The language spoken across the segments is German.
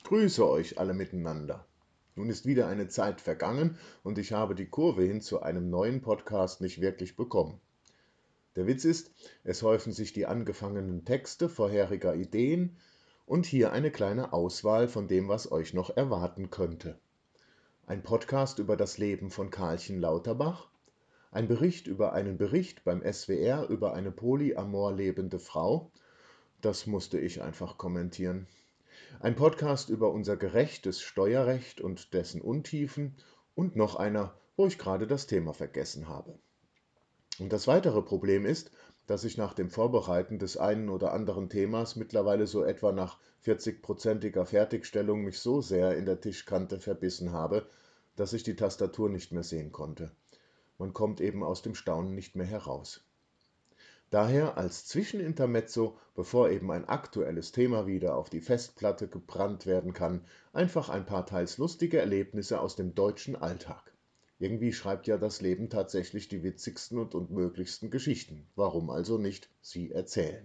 Grüße euch alle miteinander. Nun ist wieder eine Zeit vergangen und ich habe die Kurve hin zu einem neuen Podcast nicht wirklich bekommen. Der Witz ist, es häufen sich die angefangenen Texte vorheriger Ideen und hier eine kleine Auswahl von dem, was euch noch erwarten könnte. Ein Podcast über das Leben von Karlchen Lauterbach, ein Bericht über einen Bericht beim SWR über eine polyamor lebende Frau, das musste ich einfach kommentieren. Ein Podcast über unser gerechtes Steuerrecht und dessen Untiefen und noch einer, wo ich gerade das Thema vergessen habe. Und das weitere Problem ist, dass ich nach dem Vorbereiten des einen oder anderen Themas mittlerweile so etwa nach 40-prozentiger Fertigstellung mich so sehr in der Tischkante verbissen habe, dass ich die Tastatur nicht mehr sehen konnte. Man kommt eben aus dem Staunen nicht mehr heraus. Daher als Zwischenintermezzo, bevor eben ein aktuelles Thema wieder auf die Festplatte gebrannt werden kann, einfach ein paar teils lustige Erlebnisse aus dem deutschen Alltag. Irgendwie schreibt ja das Leben tatsächlich die witzigsten und unmöglichsten Geschichten. Warum also nicht sie erzählen?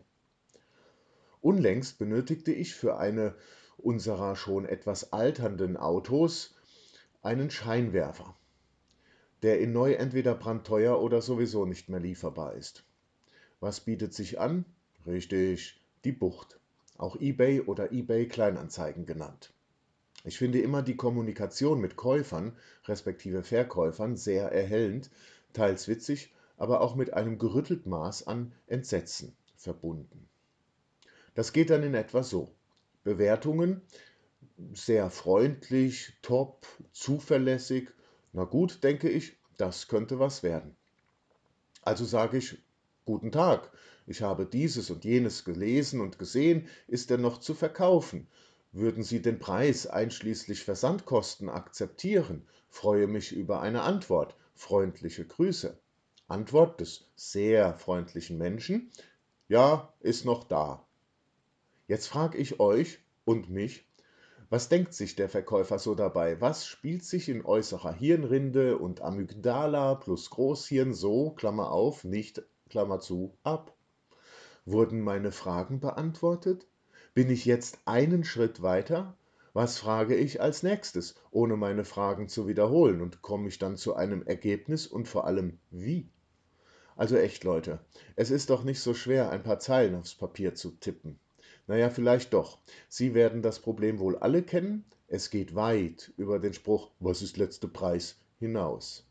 Unlängst benötigte ich für eine unserer schon etwas alternden Autos einen Scheinwerfer, der in neu entweder brandteuer oder sowieso nicht mehr lieferbar ist. Was bietet sich an? Richtig, die Bucht, auch eBay oder eBay Kleinanzeigen genannt. Ich finde immer die Kommunikation mit Käufern respektive Verkäufern sehr erhellend, teils witzig, aber auch mit einem gerüttelt Maß an Entsetzen verbunden. Das geht dann in etwa so. Bewertungen sehr freundlich, top, zuverlässig. Na gut, denke ich, das könnte was werden. Also sage ich, guten Tag, ich habe dieses und jenes gelesen und gesehen, ist denn noch zu verkaufen? Würden Sie den Preis einschließlich Versandkosten akzeptieren? Freue mich über eine Antwort. Freundliche Grüße. Antwort des sehr freundlichen Menschen: Ja, ist noch da. Jetzt frage ich euch und mich, was denkt sich der Verkäufer so dabei? Was spielt sich in äußerer Hirnrinde und Amygdala plus Großhirn so, Klammer auf, nicht, Klammer zu, ab? Wurden meine Fragen beantwortet? Bin ich jetzt einen Schritt weiter? Was frage ich als nächstes, ohne meine Fragen zu wiederholen, und komme ich dann zu einem Ergebnis und vor allem wie? Also echt, Leute, es ist doch nicht so schwer, ein paar Zeilen aufs Papier zu tippen. Naja, vielleicht doch. Sie werden das Problem wohl alle kennen. Es geht weit über den Spruch „Was ist letzter Preis?“ hinaus.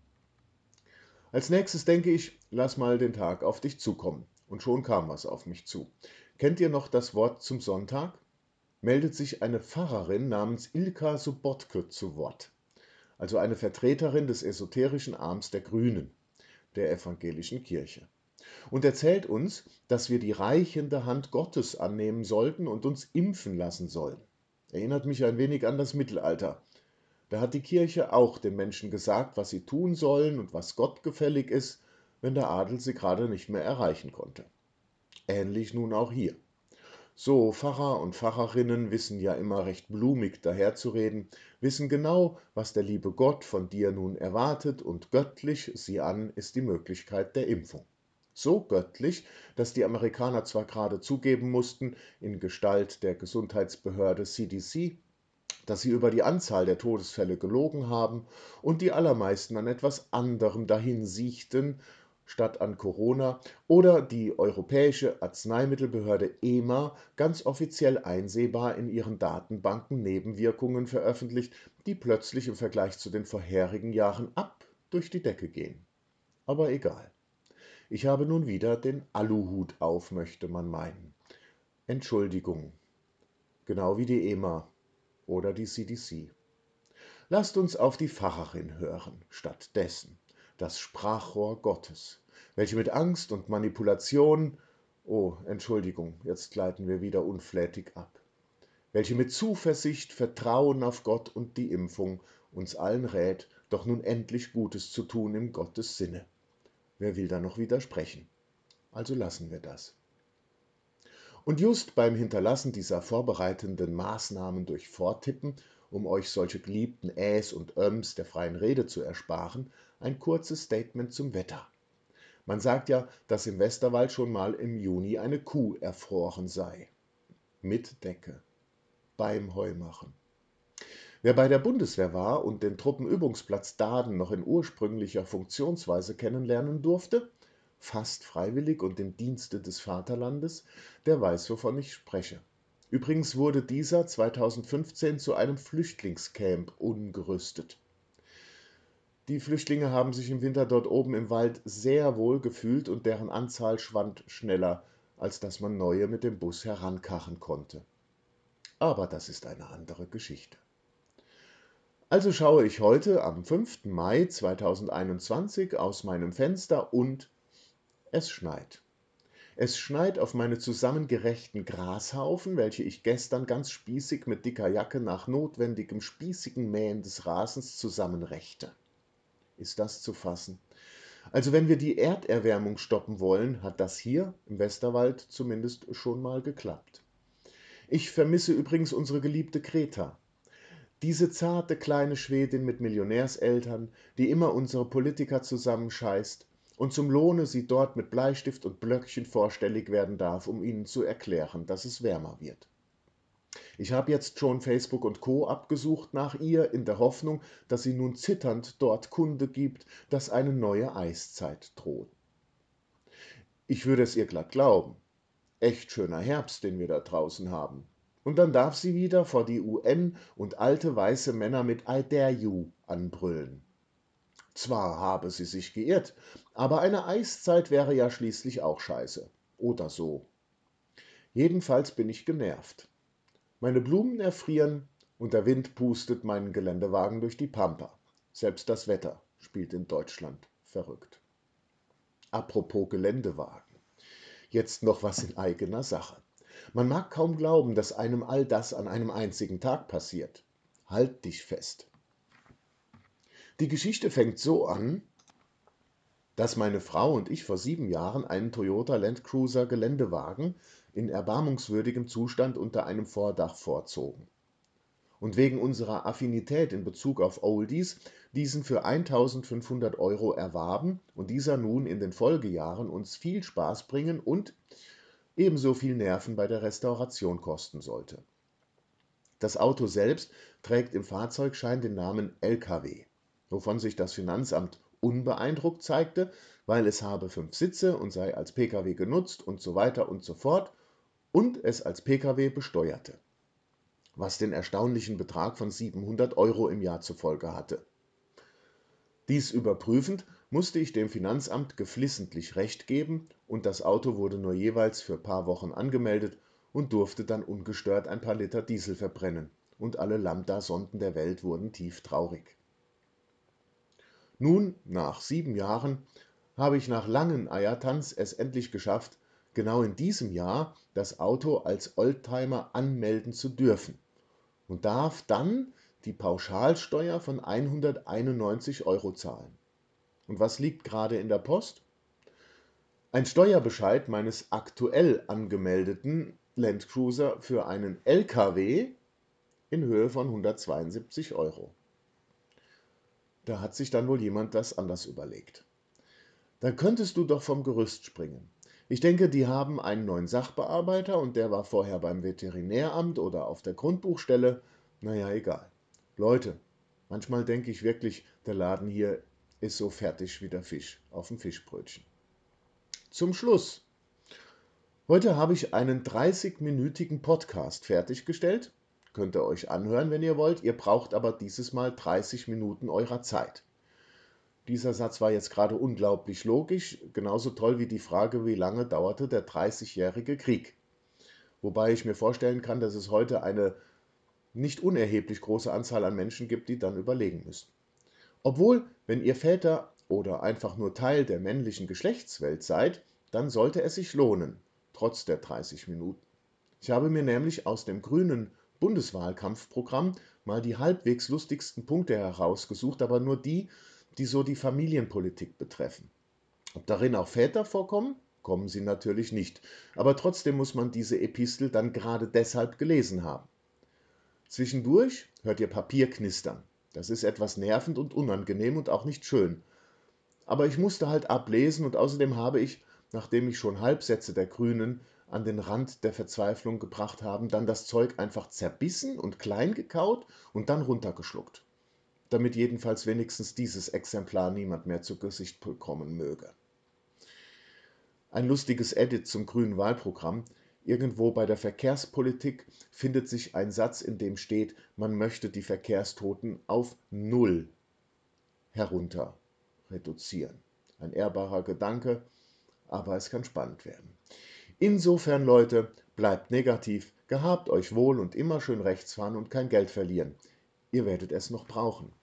Als nächstes denke ich, lass mal den Tag auf dich zukommen. Und schon kam was auf mich zu. Kennt ihr noch das Wort zum Sonntag? Meldet sich eine Pfarrerin namens Ilka Sobotke zu Wort, also eine Vertreterin des esoterischen Arms der Grünen, der evangelischen Kirche, und erzählt uns, dass wir die reichende Hand Gottes annehmen sollten und uns impfen lassen sollen. Erinnert mich ein wenig an das Mittelalter. Da hat die Kirche auch den Menschen gesagt, was sie tun sollen und was Gott gefällig ist, wenn der Adel sie gerade nicht mehr erreichen konnte. Ähnlich nun auch hier. So, Pfarrer und Pfarrerinnen wissen ja immer recht blumig daherzureden, wissen genau, was der liebe Gott von dir nun erwartet, und göttlich, sieh an, ist die Möglichkeit der Impfung. So göttlich, dass die Amerikaner zwar gerade zugeben mussten, in Gestalt der Gesundheitsbehörde CDC, dass sie über die Anzahl der Todesfälle gelogen haben und die allermeisten an etwas anderem dahinsiechten statt an Corona, oder die Europäische Arzneimittelbehörde EMA ganz offiziell einsehbar in ihren Datenbanken Nebenwirkungen veröffentlicht, die plötzlich im Vergleich zu den vorherigen Jahren ab durch die Decke gehen. Aber egal. Ich habe nun wieder den Aluhut auf, möchte man meinen. Entschuldigung, genau wie die EMA oder die CDC. Lasst uns auf die Pfarrerin hören, stattdessen das Sprachrohr Gottes, welche mit Angst und Manipulation, oh, Entschuldigung, jetzt gleiten wir wieder unflätig ab, welche mit Zuversicht, Vertrauen auf Gott und die Impfung uns allen rät, doch nun endlich Gutes zu tun im Gottes Sinne. Wer will da noch widersprechen? Also lassen wir das. Und just beim Hinterlassen dieser vorbereitenden Maßnahmen durch Vortippen, um euch solche geliebten Äs und Öms der freien Rede zu ersparen, ein kurzes Statement zum Wetter. Man sagt ja, dass im Westerwald schon mal im Juni eine Kuh erfroren sei. Mit Decke. beim Heumachen. Wer bei der Bundeswehr war und den Truppenübungsplatz Daaden noch in ursprünglicher Funktionsweise kennenlernen durfte, fast freiwillig und im Dienste des Vaterlandes, der weiß, wovon ich spreche. Übrigens wurde dieser 2015 zu einem Flüchtlingscamp umgerüstet. Die Flüchtlinge haben sich im Winter dort oben im Wald sehr wohl gefühlt und deren Anzahl schwand schneller, als dass man neue mit dem Bus herankarren konnte. Aber das ist eine andere Geschichte. Also schaue ich heute am 5. Mai 2021 aus meinem Fenster und es schneit. Es schneit auf meine zusammengerechten Grashaufen, welche ich gestern ganz spießig mit dicker Jacke nach notwendigem spießigen Mähen des Rasens zusammenrechte. Ist das zu fassen? Also wenn wir die Erderwärmung stoppen wollen, hat das hier im Westerwald zumindest schon mal geklappt. Ich vermisse übrigens unsere geliebte Greta. Diese zarte kleine Schwedin mit Millionärseltern, die immer unsere Politiker zusammenscheißt und zum Lohne sie dort mit Bleistift und Blöckchen vorstellig werden darf, um ihnen zu erklären, dass es wärmer wird. Ich habe jetzt schon Facebook und Co. abgesucht nach ihr, in der Hoffnung, dass sie nun zitternd dort Kunde gibt, dass eine neue Eiszeit droht. Ich würde es ihr glatt glauben. Echt schöner Herbst, den wir da draußen haben. Und dann darf sie wieder vor die UN und alte weiße Männer mit I dare you anbrüllen. Zwar habe sie sich geirrt, aber eine Eiszeit wäre ja schließlich auch scheiße. Oder so. Jedenfalls bin ich genervt. Meine Blumen erfrieren und der Wind pustet meinen Geländewagen durch die Pampa. Selbst das Wetter spielt in Deutschland verrückt. Apropos Geländewagen. Jetzt noch was in eigener Sache. Man mag kaum glauben, dass einem all das an einem einzigen Tag passiert. Halt dich fest. Die Geschichte fängt so an, dass meine Frau und ich vor 7 Jahren einen Toyota Land Cruiser Geländewagen in erbarmungswürdigem Zustand unter einem Vordach vorzogen. Und wegen unserer Affinität in Bezug auf Oldies diesen für 1.500 € erwarben und dieser nun in den Folgejahren uns viel Spaß bringen und ebenso viel Nerven bei der Restauration kosten sollte. Das Auto selbst trägt im Fahrzeugschein den Namen LKW, wovon sich das Finanzamt unbeeindruckt zeigte, weil es habe 5 Sitze und sei als Pkw genutzt und so weiter und so fort und es als Pkw besteuerte, was den erstaunlichen Betrag von 700 € im Jahr zur Folge hatte. Dies überprüfend musste ich dem Finanzamt geflissentlich Recht geben und das Auto wurde nur jeweils für paar Wochen angemeldet und durfte dann ungestört ein paar Liter Diesel verbrennen und alle Lambda-Sonden der Welt wurden tief traurig. Nun, nach 7 Jahren, habe ich nach langen Eiertanz es endlich geschafft, genau in diesem Jahr das Auto als Oldtimer anmelden zu dürfen und darf dann die Pauschalsteuer von 191 € zahlen. Und was liegt gerade in der Post? Ein Steuerbescheid meines aktuell angemeldeten Land Cruiser für einen LKW in Höhe von 172 €. Da hat sich dann wohl jemand das anders überlegt. Da könntest du doch vom Gerüst springen. Ich denke, die haben einen neuen Sachbearbeiter und der war vorher beim Veterinäramt oder auf der Grundbuchstelle. Naja, egal. Leute, manchmal denke ich wirklich, der Laden hier ist so fertig wie der Fisch auf dem Fischbrötchen. Zum Schluss. Heute habe ich einen 30-minütigen Podcast fertiggestellt. Könnt ihr euch anhören, wenn ihr wollt. Ihr braucht aber dieses Mal 30 Minuten eurer Zeit. Dieser Satz war jetzt gerade unglaublich logisch, genauso toll wie die Frage, wie lange dauerte der 30-jährige Krieg. Wobei ich mir vorstellen kann, dass es heute eine nicht unerheblich große Anzahl an Menschen gibt, die dann überlegen müssen. Obwohl, wenn ihr Väter oder einfach nur Teil der männlichen Geschlechtswelt seid, dann sollte es sich lohnen, trotz der 30 Minuten. Ich habe mir nämlich aus dem grünen Bundeswahlkampfprogramm mal die halbwegs lustigsten Punkte herausgesucht, aber nur die, die so die Familienpolitik betreffen. Ob darin auch Väter vorkommen? Kommen sie natürlich nicht. Aber trotzdem muss man diese Epistel dann gerade deshalb gelesen haben. Zwischendurch hört ihr Papier knistern. Das ist etwas nervend und unangenehm und auch nicht schön. Aber ich musste halt ablesen und außerdem habe ich, nachdem ich schon Halbsätze der Grünen an den Rand der Verzweiflung gebracht haben, dann das Zeug einfach zerbissen und klein gekaut und dann runtergeschluckt, damit jedenfalls wenigstens dieses Exemplar niemand mehr zu Gesicht bekommen möge. Ein lustiges Edit zum grünen Wahlprogramm: Irgendwo bei der Verkehrspolitik findet sich ein Satz, in dem steht, man möchte die Verkehrstoten auf 0 herunter reduzieren. Ein ehrbarer Gedanke, aber es kann spannend werden. Insofern, Leute, bleibt negativ, gehabt euch wohl und immer schön rechts fahren und kein Geld verlieren. Ihr werdet es noch brauchen.